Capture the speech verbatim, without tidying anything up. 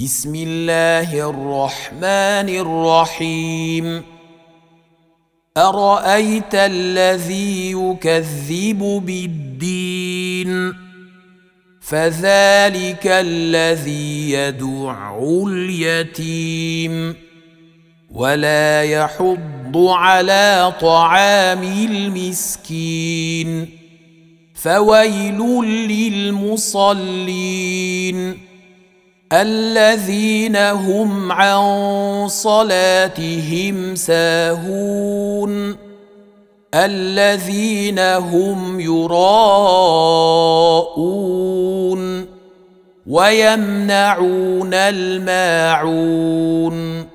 بسم الله الرحمن الرحيم أرأيت الذي يكذب بالدين فذلك الذي يدع اليتيم ولا يحض على طعام المسكين فويل للمصلين الذين هم عن صلاتهم ساهون الذين هم يراءون ويمنعون الماعون